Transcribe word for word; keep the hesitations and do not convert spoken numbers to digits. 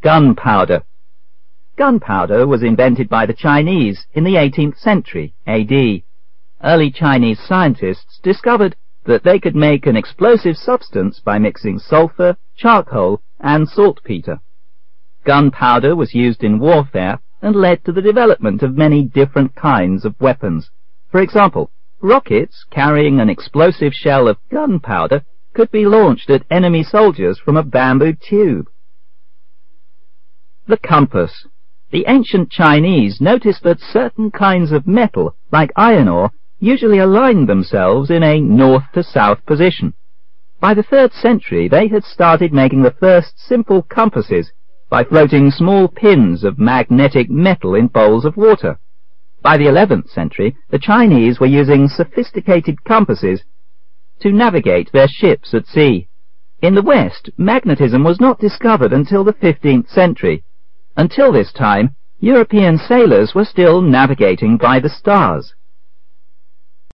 Gunpowder. Gunpowder was invented by the Chinese in the eighteenth century A D. Early Chinese scientists discovered that they could make an explosive substance by mixing sulfur, charcoal, and saltpeter. Gunpowder was used in warfare and led to the development of many different kinds of weapons. For example, rockets carrying an explosive shell of gunpowder could be launched at enemy soldiers from a bamboo tube. The compass. The ancient Chinese noticed that certain kinds of metal, like iron ore, usually aligned themselves in a north-to-south position. By the third century they had started making the first simple compasses by floating small pins of magnetic metal in bowls of water. By the eleventh century the Chinese were using sophisticated compasses to navigate their ships at sea. In the West, magnetism was not discovered until the fifteenth century. Until this time, European sailors were still navigating by the stars.